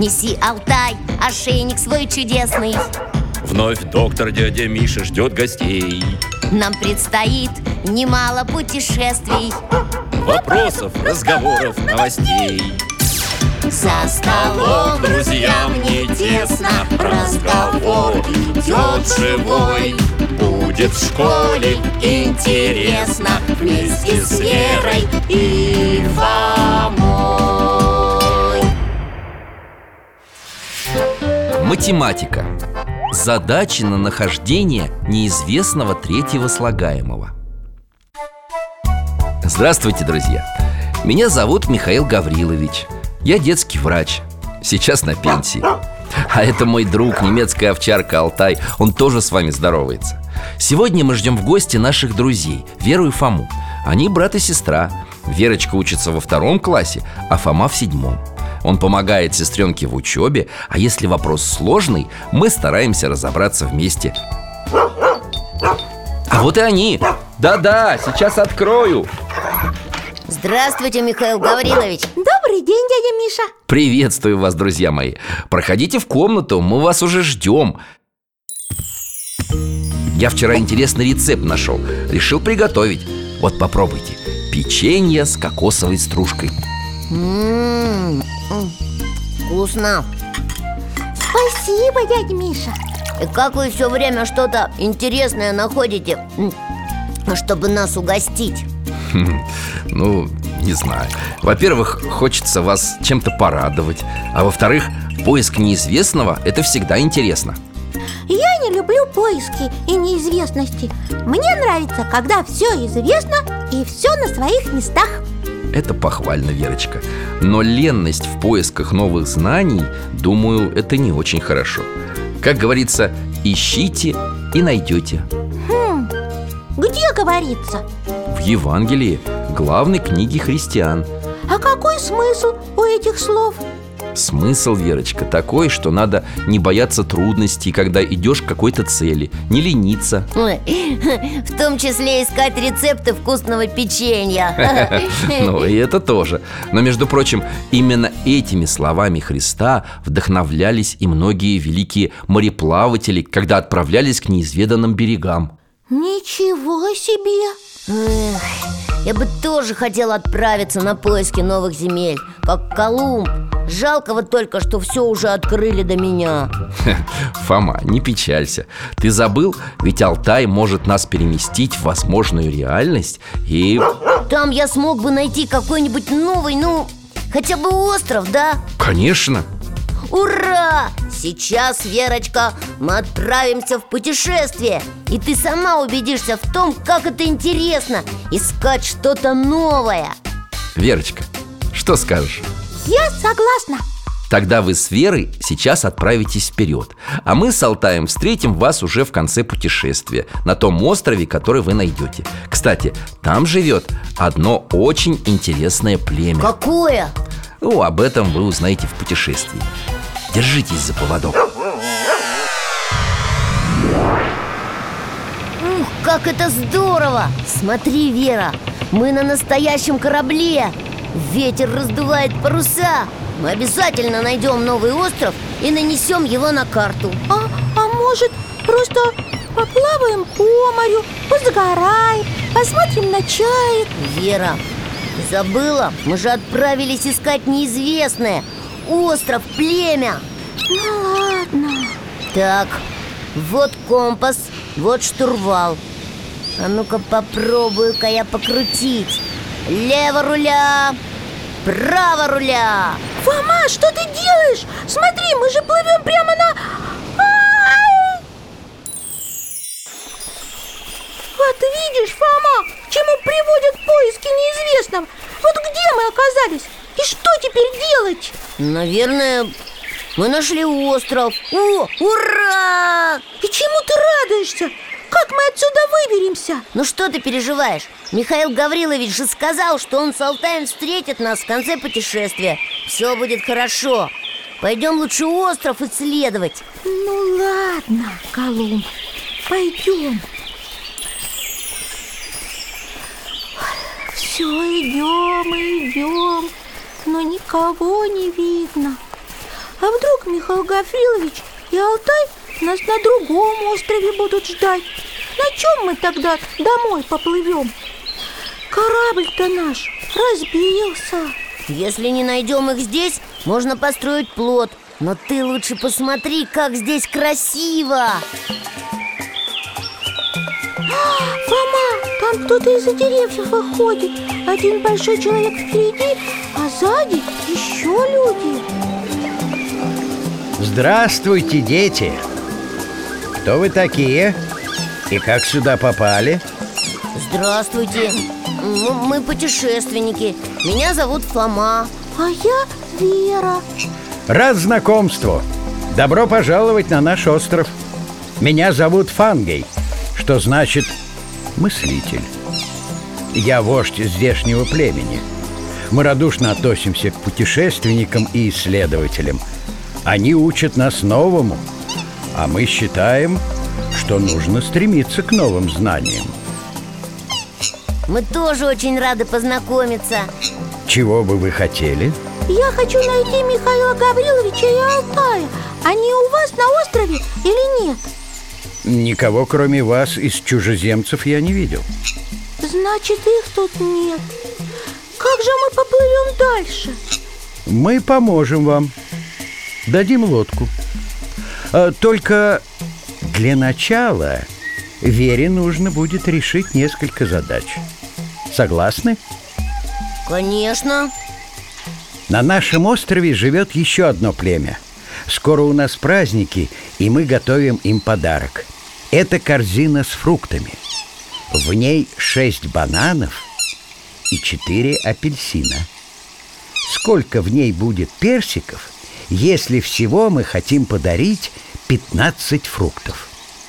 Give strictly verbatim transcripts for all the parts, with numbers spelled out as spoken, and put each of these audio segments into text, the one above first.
Неси, Алтай, ошейник свой чудесный. Вновь доктор дядя Миша ждет гостей. Нам предстоит немало путешествий, Вопросов, разговоров, новостей. За столом друзьям не тесно, разговор идет живой. Будет в школе Интересно вместе с Верой и Фомой. Математика. Задачи на нахождение неизвестного третьего слагаемого. Здравствуйте, друзья! Меня зовут Михаил Гаврилович. Я детский врач, сейчас на пенсии. А это мой друг, немецкая овчарка Алтай. Он тоже с вами здоровается. Сегодня мы ждем в гости наших друзей, Веру и Фому. Они брат и сестра. Верочка учится во втором классе, а Фома в седьмом. Он помогает сестренке в учебе, а если вопрос сложный, мы стараемся разобраться вместе. А вот и они. Да-да, сейчас открою. Здравствуйте, Михаил Гаврилович. Добрый день, дядя Миша. Приветствую вас, друзья мои. Проходите в комнату, мы вас уже ждем. Я вчера интересный рецепт нашел. Решил приготовить. Вот попробуйте. Печенье с кокосовой стружкой. М-м-м, вкусно. Спасибо, дядя Миша. И как вы все время что-то интересное находите, чтобы нас угостить? Ну, не знаю. Во-первых, хочется вас чем-то порадовать. А во-вторых, поиск неизвестного – это всегда интересно. Я не люблю поиски и неизвестности. Мне нравится, когда все известно и все на своих местах. Это похвально, Верочка. Но ленность в поисках новых знаний, думаю, это не очень хорошо. Как говорится, ищите и найдете. Хм, где говорится? В Евангелии, главной книге христиан. А какой смысл у этих слов? Смысл, Верочка, такой, что надо не бояться трудностей, когда идешь к какой-то цели, не лениться. Ой, в том числе искать рецепты вкусного печенья. Ну, и это тоже. Но, между прочим, именно этими словами Христа вдохновлялись и многие великие мореплаватели, когда отправлялись к неизведанным берегам. Ничего себе! Эх, я бы тоже хотел отправиться на поиски новых земель, как Колумб. Жалко вот только, что все уже открыли до меня. Фома, не печалься. Ты забыл, ведь Алтай может нас переместить в возможную реальность и... Там я смог бы найти какой-нибудь новый, ну, хотя бы остров, да? Конечно! Ура! Сейчас, Верочка, мы отправимся в путешествие, и ты сама убедишься в том, как это интересно искать что-то новое. Верочка, что скажешь? Я согласна. Тогда вы с Верой сейчас отправитесь вперед, а мы с Алтаем встретим вас уже в конце путешествия, на том острове, который вы найдете. Кстати, там живет одно очень интересное племя. Какое? Ну, об этом вы узнаете в путешествии. Держитесь за поводок. Ух, как это здорово! Смотри, Вера, мы на настоящем корабле. Ветер раздувает паруса. Мы обязательно найдем новый остров и нанесем его на карту. А, а может, просто поплаваем по морю, позагораем, посмотрим на чаек? Вера, ты забыла? Мы же отправились искать неизвестное. Остров, племя. Ну ладно. Так, вот компас, вот штурвал. А ну-ка попробую-ка я покрутить. Лево руля, право руля. Фома, что ты делаешь? Смотри, мы же плывем прямо на... А-а-а! Вот видишь, Фома, к чему приводят поиски неизвестного. Вот где мы оказались? И что теперь делать? Наверное, мы нашли остров. О, ура! И чему ты радуешься? Как мы отсюда выберемся? Ну что ты переживаешь? Михаил Гаврилович же сказал, что он с Алтаем встретит нас в конце путешествия. Все будет хорошо. Пойдем лучше остров исследовать. Ну ладно, Колумб, пойдем. Все идем и идем, но никого не видно. А Михаил Гаврилович и Алтай нас на другом острове будут ждать. На чем мы тогда домой поплывем? Корабль-то наш разбился. Если не найдем их здесь, можно построить плот. Но ты лучше посмотри, как здесь красиво. Фома, там кто-то из-за деревьев выходит. Один большой человек впереди, а сзади еще люди. Здравствуйте, дети! Кто вы такие? И как сюда попали? Здравствуйте. М- Мы путешественники. Меня зовут Фома. А я Вера. Рад знакомству. Добро пожаловать на наш остров. Меня зовут Фангей, что значит мыслитель. Я вождь здешнего племени. Мы радушно относимся к путешественникам и исследователям. Они учат нас новому, а мы считаем, что нужно стремиться к новым знаниям. Мы тоже очень рады познакомиться. Чего бы вы хотели? Я хочу найти Михаила Гавриловича и Алтая. Они у вас на острове или нет? Никого, кроме вас, из чужеземцев я не видел. Значит, их тут нет. Как же мы поплывем дальше? Мы поможем вам. Дадим лодку. А, Только для начала Вере нужно будет решить несколько задач. Согласны? Конечно. На нашем острове живет еще одно племя. Скоро у нас праздники, и мы готовим им подарок. Это корзина с фруктами. В ней шесть бананов и четыре апельсина. Сколько в ней будет персиков, если всего мы хотим подарить пятнадцать фруктов?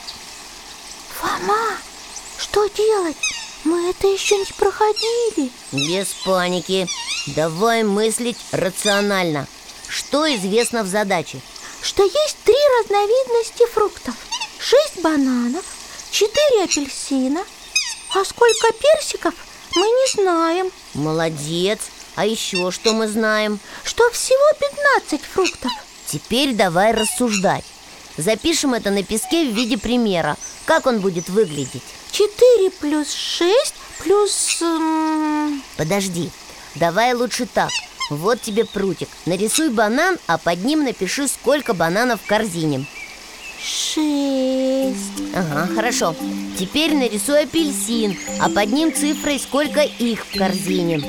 Фома, что делать? Мы это еще не проходили. Без паники. Давай мыслить рационально. Что известно в задаче? Что есть три разновидности фруктов. Шесть бананов, четыре апельсина. А сколько персиков, мы не знаем. Молодец. А еще что мы знаем? Что всего пятнадцать фруктов. Теперь давай рассуждать. Запишем это на песке в виде примера. Как он будет выглядеть? Четыре плюс шесть плюс... эм, Подожди, давай лучше так. Вот тебе прутик. Нарисуй банан, а под ним напиши, сколько бананов в корзине. Шесть. Ага, хорошо. Теперь нарисуй апельсин, а под ним цифрой, сколько их в корзине.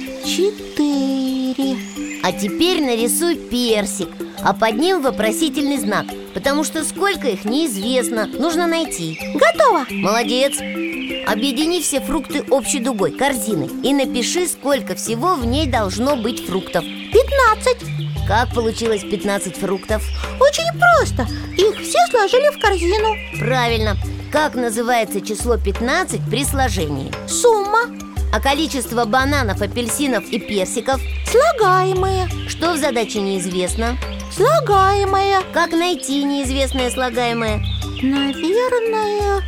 Четыре. А теперь нарисуй персик, а под ним вопросительный знак, потому что сколько их неизвестно, нужно найти. Готово. Молодец. Объедини все фрукты общей дугой, корзины, и напиши, сколько всего в ней должно быть фруктов. Пятнадцать. Как получилось пятнадцать фруктов? Очень просто. Их все сложили в корзину. Правильно. Как называется число пятнадцать при сложении? Сумма. А количество бананов, апельсинов и персиков? Слагаемые. Что в задаче неизвестно? Слагаемые. Как найти неизвестное слагаемое? Наверное,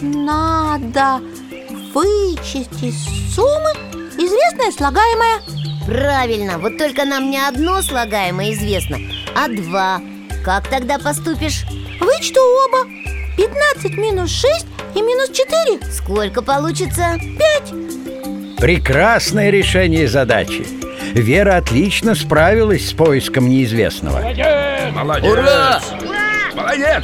надо вычесть из суммы известное слагаемое. Правильно, вот только нам не одно слагаемое известно, а два. Как тогда поступишь? Вычту оба. Пятнадцать минус шесть и минус четыре. Сколько получится? Пять. Прекрасное решение задачи. Вера отлично справилась с поиском неизвестного. Молодец! Ура! Молодец!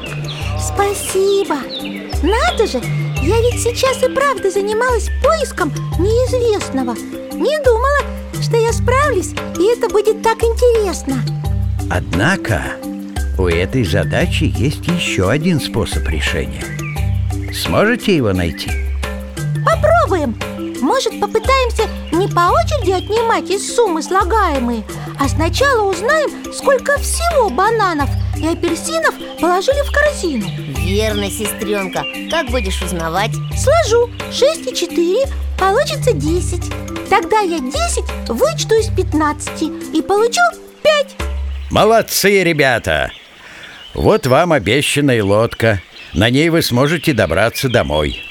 Спасибо. Надо же, я ведь сейчас и правда занималась поиском неизвестного. Не думала, что я справлюсь, и это будет так интересно. Однако у этой задачи есть еще один способ решения. Сможете его найти? Попробуем. Может, попытаемся не по очереди отнимать из суммы слагаемые, а сначала узнаем, сколько всего бананов и апельсинов положили в корзину. Верно, сестренка. Как будешь узнавать? Сложу шесть и четыре, получится десять. Тогда я десять вычту из пятнадцати и получу пять. Молодцы, ребята! Вот вам обещанная лодка. На ней вы сможете добраться домой.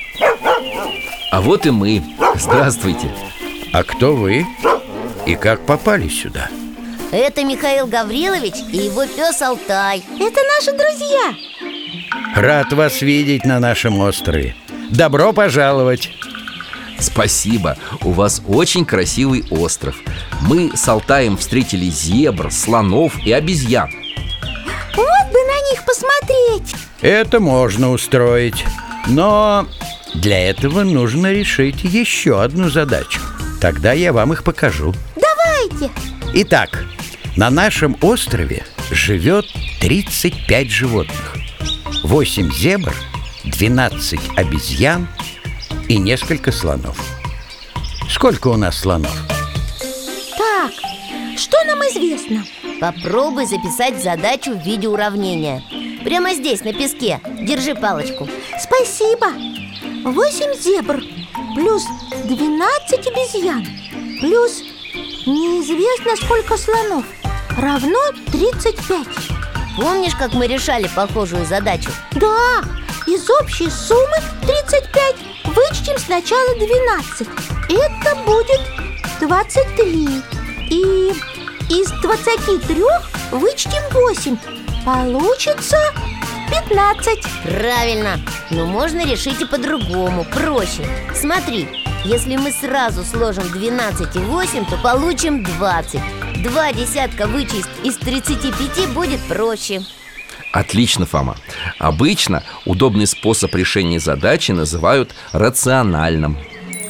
А вот и мы. Здравствуйте. А кто вы? И как попали сюда? Это Михаил Гаврилович и его пес Алтай. Это наши друзья. Рад вас видеть на нашем острове. Добро пожаловать. Спасибо, у вас очень красивый остров. Мы с Алтаем встретили зебр, слонов и обезьян. Вот бы на них посмотреть. Это можно устроить. Но для этого нужно решить еще одну задачу. Тогда я вам их покажу. Давайте. Итак, на нашем острове живет тридцать пять животных. восемь зебр, двенадцать обезьян и несколько слонов. Сколько у нас слонов? Так, что нам известно? Попробуй записать задачу в виде уравнения. Прямо здесь, на песке. Держи палочку. Спасибо. Восемь зебр плюс двенадцать обезьян плюс неизвестно сколько слонов равно тридцать пять. Помнишь, как мы решали похожую задачу? Да, из общей суммы тридцать пять вычтем сначала двенадцать. Это будет двадцать три. И из двадцати трёх вычтем восемь. Получится пятнадцать. Правильно, но можно решить и по-другому, проще. Смотри, если мы сразу сложим двенадцать и восемь, то получим двадцать. Два десятка вычесть из тридцати пяти будет проще. Отлично, Фома. Обычно удобный способ решения задачи называют рациональным.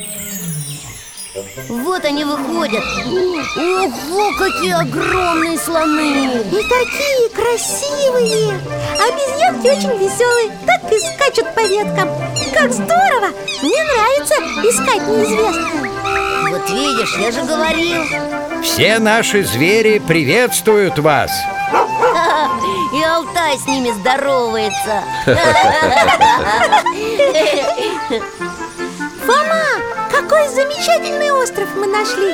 Вот они выходят. Ого, какие огромные слоны! И такие красивые. Обезьянки очень веселые, так и скачут по веткам. Как здорово! Мне нравится искать неизвестное. Вот видишь, я же говорил. Все наши звери приветствуют вас. И Алтай с ними здоровается. Фома, какой замечательный остров мы нашли.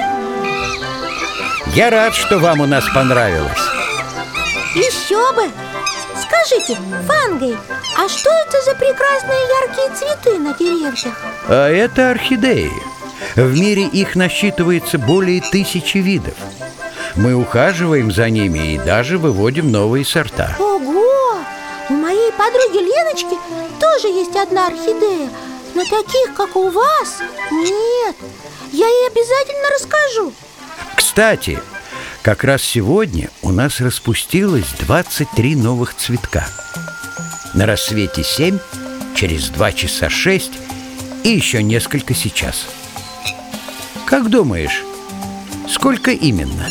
Я рад, что вам у нас понравилось. Еще бы. Скажите, Фангей, а что это за прекрасные яркие цветы на деревьях? А это орхидеи. В мире их насчитывается более тысячи видов. Мы ухаживаем за ними и даже выводим новые сорта. Ого! У моей подруги Леночки тоже есть одна орхидея. Но таких, как у вас, нет. Я ей обязательно расскажу. Кстати, как раз сегодня у нас распустилось двадцать три новых цветка. На рассвете семь, через два часа шесть и еще несколько сейчас. Как думаешь, сколько именно?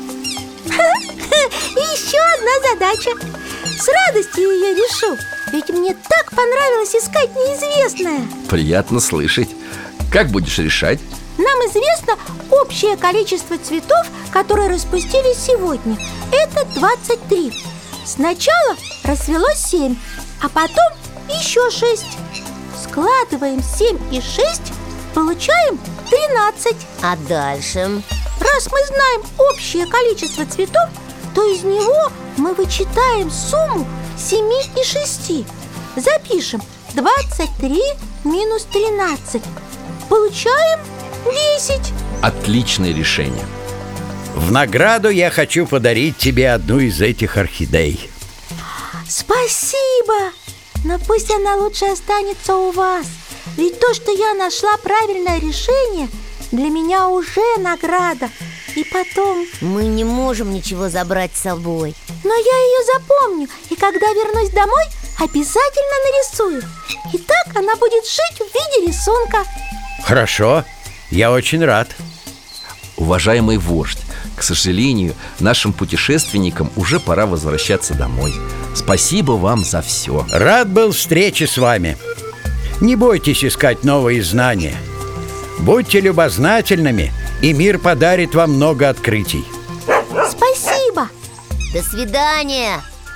Еще одна задача. С радостью ее решу. Ведь мне так понравилось искать неизвестное. Приятно слышать. Как будешь решать? Нам известно общее количество цветов, которые распустились сегодня. Это двадцать три. Сначала расцвело семь, а потом еще шесть. Складываем семь и шесть, получаем тринадцать. А дальше? Раз мы знаем общее количество цветов, то из него мы вычитаем сумму семи и шести. Запишем двадцать три минус тринадцать. Получаем десять. Отличное решение. В награду я хочу подарить тебе одну из этих орхидей. Спасибо! Но пусть она лучше останется у вас. Ведь то, что я нашла правильное решение, для меня уже награда. И потом... Мы не можем ничего забрать с собой. Но я ее запомню, и когда вернусь домой, обязательно нарисую. И так она будет жить в виде рисунка. Хорошо, я очень рад. Уважаемый вождь, к сожалению, нашим путешественникам уже пора возвращаться домой. Спасибо вам за все. Рад был встрече с вами. Не бойтесь искать новые знания. Будьте любознательными, и мир подарит вам много открытий. Спасибо. До свидания.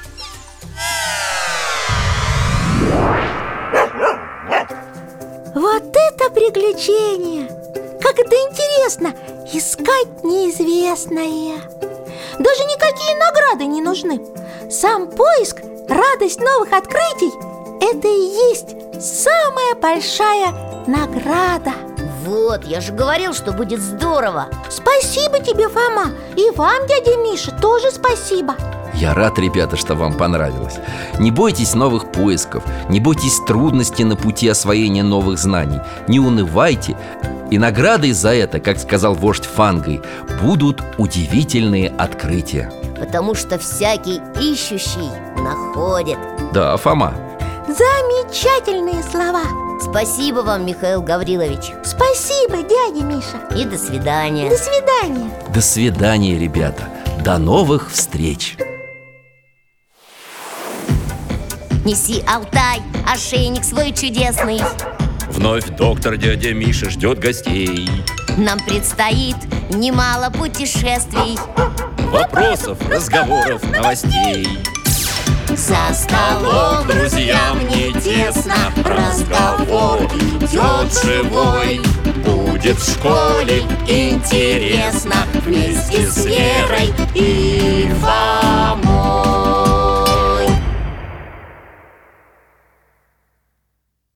Вот это приключение! Как это интересно искать неизвестное. Даже никакие награды не нужны. Сам поиск, радость новых открытий — это и есть самая большая награда. Вот, я же говорил, что будет здорово. Спасибо тебе, Фома. И вам, дядя Миша, тоже спасибо. Я рад, ребята, что вам понравилось. Не бойтесь новых поисков, не бойтесь трудностей на пути освоения новых знаний. Не унывайте. И наградой за это, как сказал вождь Фангой, будут удивительные открытия. Потому что всякий ищущий находит. Да, Фома. Замечательные слова. Спасибо вам, Михаил Гаврилович. Спасибо, дядя Миша. И до свидания. До свидания. До свидания, ребята. До новых встреч. Неси, Алтай, ошейник свой чудесный. Вновь доктор дядя Миша ждет гостей. Нам предстоит немало путешествий. Вопросов, разговоров, новостей. За столом друзьям не тесно, разговор идет живой. Будет в школе интересно вместе с Верой и Варей.